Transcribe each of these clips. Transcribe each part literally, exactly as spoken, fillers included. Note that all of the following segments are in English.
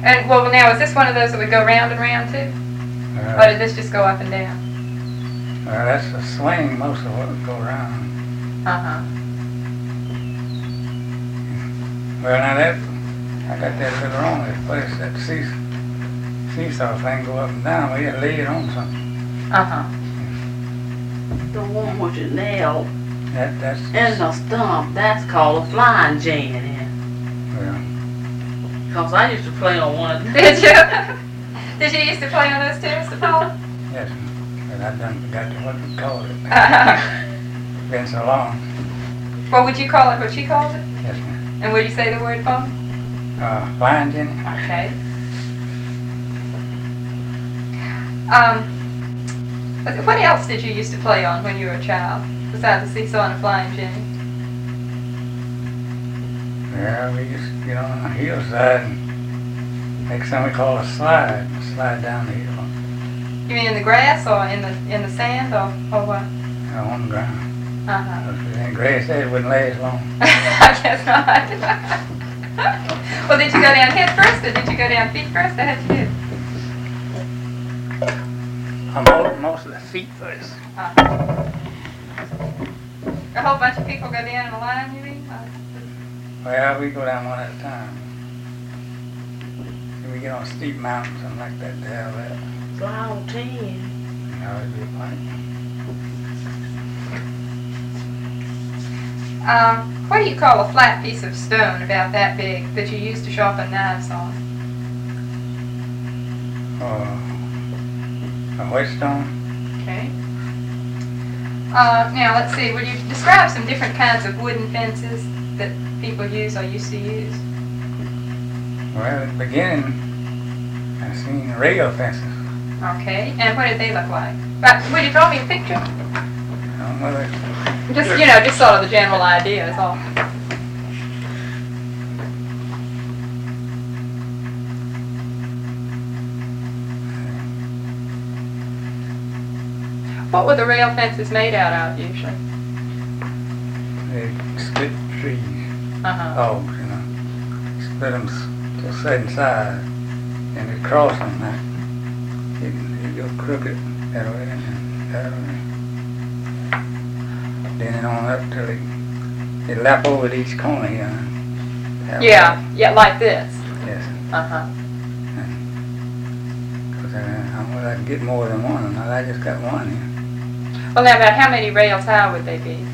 And, well, now, is this one of those that would go round and round, too? Uh, Or did this just go up and down? Well, that's the swing, most of what would go around. Uh-huh. Well, now that, I got that a little wrong. This place, that see, seesaw thing go up and down. We had to lay it on something. Uh-huh. The one with your nail That, that's, in the stump, that's called a flying gin. well, Because I used to play on one of them. Did you? Did you used to play on those too, Mister Paula? yes, but I done forgot to what we called it. Uh-huh. Been so long. What would you call it, what she calls it? Yes, ma'am. And would you say the word phone? Uh, flying Jenny? Okay. Um, what else did you used to play on when you were a child, besides the seesaw and a flying Jenny? Yeah, we used to get on the hillside and make something we call a slide, slide down the hill, You mean in the grass or in the in the sand or, or what? you know, on the ground. Uh-huh. If it ain't grass there, it wouldn't last long. I guess not. Well, did you go down head first or did you go down feet first? Or how'd you do? I'm all, most of the feet first. Uh-huh. A whole bunch of people go down in a line, you mean? Uh, Well, we go down one at a time. If we get on a steep mountain, something like that, to have that. Fly on ten. You know, it'd be like, Um, what do you call a flat piece of stone about that big that you use to sharpen knives on? uh, a whetstone. Okay. Uh, now let's see. Would you describe some different kinds of wooden fences that people use or used to use? Well, at the beginning, I seen rail fences. Okay. And what did they look like? But would you draw me a picture? I don't know whether Just you know, just sort of the general idea is all. What were the rail fences made out of usually? they split trees, Uh-huh. logs, you know, split them to a certain size, and they cross them like, you, you go crooked that way and that way. Then it on up till they, they lap over each corner here. That Yeah, way. yeah, like this. Yes. Uh-huh. Because uh, I'm well, I can get more than one, and I just got one here. Well, now about how many rails high would they be?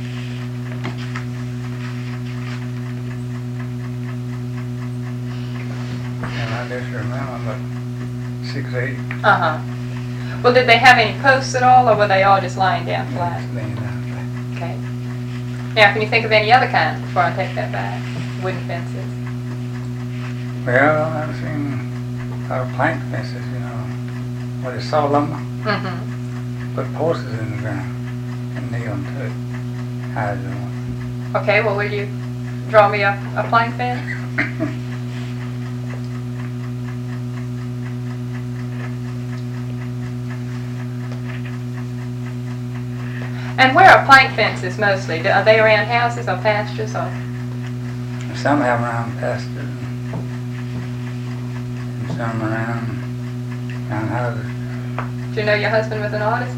And I just remember about six, eight. Uh-huh. Well, did they have any posts at all, or were they all just lying down flat? just laying down flat. Okay. Now, can you think of any other kinds before I take that back? Wooden fences. Well, I've seen a lot of plank fences, you know, where they saw lumber, Mm-hmm. put horses in the ground, and nail them to it. Hides them. Okay, well, will you draw me a, a plank fence? And where are plank fences mostly? Do- Are they around houses or pastures or? Some have around pastures, and some around, around houses. Do you know your husband was an artist?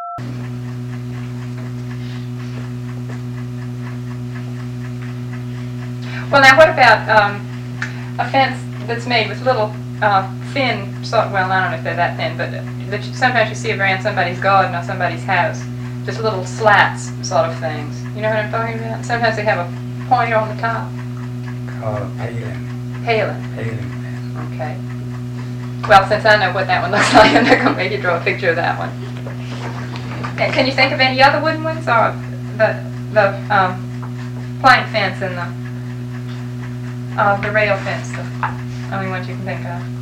Well, now what about um, a fence that's made with little uh, thin, sort well, I don't know if they're that thin, but that you, sometimes you see around somebody's garden or somebody's house, just little slats sort of things. You know what I'm talking about? Sometimes they have a pointer on the top. Called a paling, Paling. paling fence. Okay. Well, since I know what that one looks like, I'm not going to make you draw a picture of that one. And can you think of any other wooden ones, or the the um, plank fence and the uh, the rail fence, the only ones you can think of?